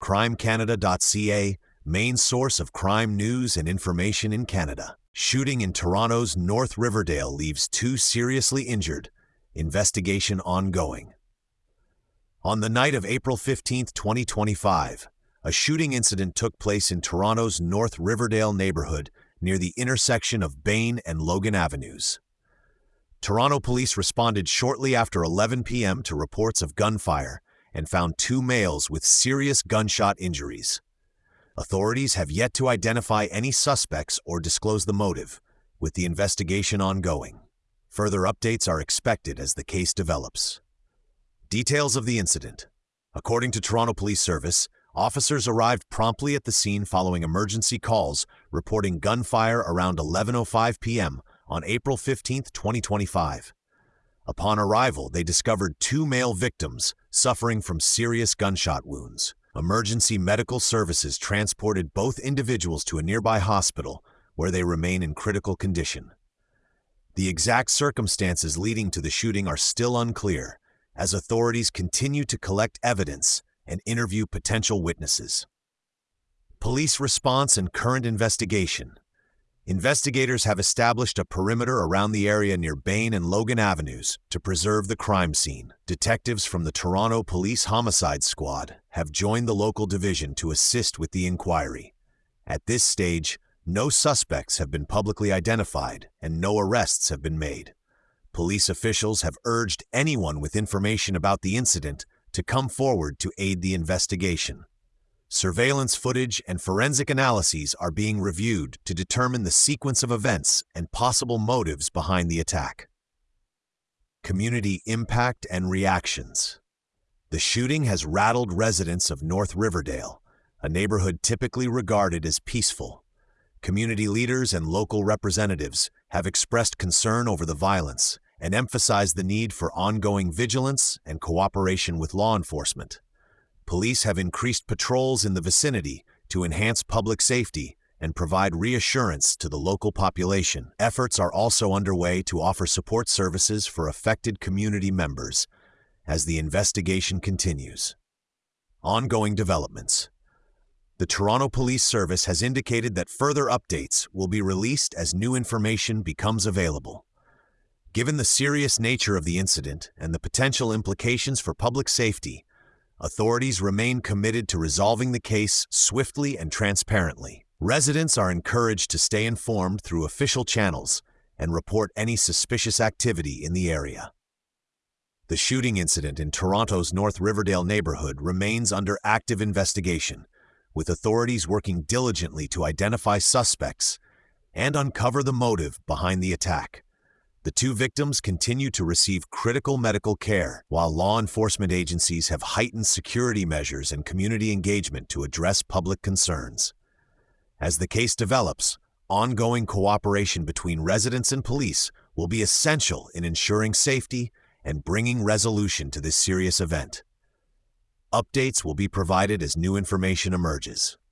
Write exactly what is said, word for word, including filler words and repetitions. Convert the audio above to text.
crime canada dot c a, main source of crime news and information in Canada. Shooting in Toronto's North Riverdale leaves two seriously injured. Investigation ongoing. On the night of April fifteenth, twenty twenty-five, a shooting incident took place in Toronto's North Riverdale neighborhood near the intersection of Bain and Logan Avenues. Toronto police responded shortly after eleven p m to reports of gunfire and found two males with serious gunshot injuries. Authorities have yet to identify any suspects or disclose the motive, with the investigation ongoing. Further updates are expected as the case develops. Details of the incident. According to Toronto Police Service, officers arrived promptly at the scene following emergency calls reporting gunfire around eleven oh five p m on April fifteenth, twenty twenty-five. Upon arrival, they discovered two male victims suffering from serious gunshot wounds. Emergency medical services transported both individuals to a nearby hospital where they remain in critical condition. The exact circumstances leading to the shooting are still unclear, as authorities continue to collect evidence and interview potential witnesses. Police response and current investigation. Investigators have established a perimeter around the area near Bain and Logan Avenues to preserve the crime scene. Detectives from the Toronto Police Homicide Squad have joined the local division to assist with the inquiry. At this stage, no suspects have been publicly identified and no arrests have been made. Police officials have urged anyone with information about the incident to come forward to aid the investigation. Surveillance footage and forensic analyses are being reviewed to determine the sequence of events and possible motives behind the attack. Community impact and reactions. The shooting has rattled residents of North Riverdale, a neighborhood typically regarded as peaceful. Community leaders and local representatives have expressed concern over the violence and emphasized the need for ongoing vigilance and cooperation with law enforcement. Police have increased patrols in the vicinity to enhance public safety and provide reassurance to the local population. Efforts are also underway to offer support services for affected community members as the investigation continues. Ongoing developments. The Toronto Police Service has indicated that further updates will be released as new information becomes available. Given the serious nature of the incident and the potential implications for public safety, authorities remain committed to resolving the case swiftly and transparently. Residents are encouraged to stay informed through official channels and report any suspicious activity in the area. The shooting incident in Toronto's North Riverdale neighborhood remains under active investigation, with authorities working diligently to identify suspects and uncover the motive behind the attack. The two victims continue to receive critical medical care, while law enforcement agencies have heightened security measures and community engagement to address public concerns. As the case develops, ongoing cooperation between residents and police will be essential in ensuring safety and bringing resolution to this serious event. Updates will be provided as new information emerges.